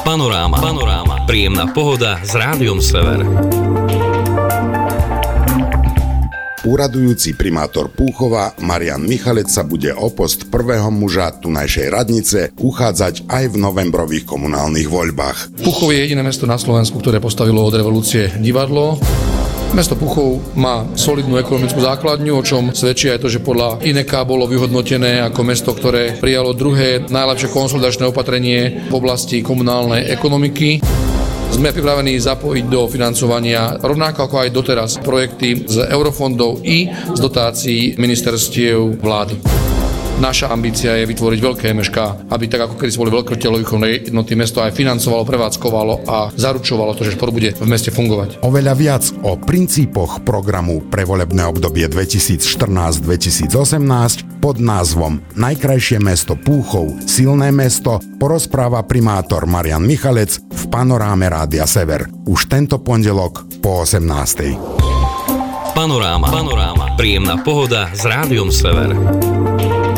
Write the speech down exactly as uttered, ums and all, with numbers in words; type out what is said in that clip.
Panoráma. Panoráma. Príjemná pohoda s Rádiom Sever. Úradujúci primátor Púchova Marian Michalec sa bude o post prvého muža tunajšej radnice uchádzať aj v novembrových komunálnych voľbách. Púchov je jediné mesto na Slovensku, ktoré postavilo od revolúcie divadlo. Mesto Púchov má solidnú ekonomickú základňu, o čom svedčí aj to, že podľa Ineka bolo vyhodnotené ako mesto, ktoré prijalo druhé najlepšie konsolidačné opatrenie v oblasti komunálnej ekonomiky. Sme pripravení zapojiť do financovania rovnako ako aj doteraz projekty z eurofondov i z dotácií ministerstiev vlády. Naša ambícia je vytvoriť veľké mešká, aby tak ako kedy boli veľkotelovýchovné jednoty, mesto aj financovalo, prevádzkovalo a zaručovalo to, že šport bude v meste fungovať. Oveľa viac o princípoch programu pre volebné obdobie dvetisícštrnásť dvetisícosemnásť pod názvom Najkrajšie mesto Púchov, silné mesto porozpráva primátor Marian Michalec v Panoráme Rádia Sever. Už tento pondelok po osemnástej. Panoráma. Panoráma. Príjemná pohoda s Rádiom Sever.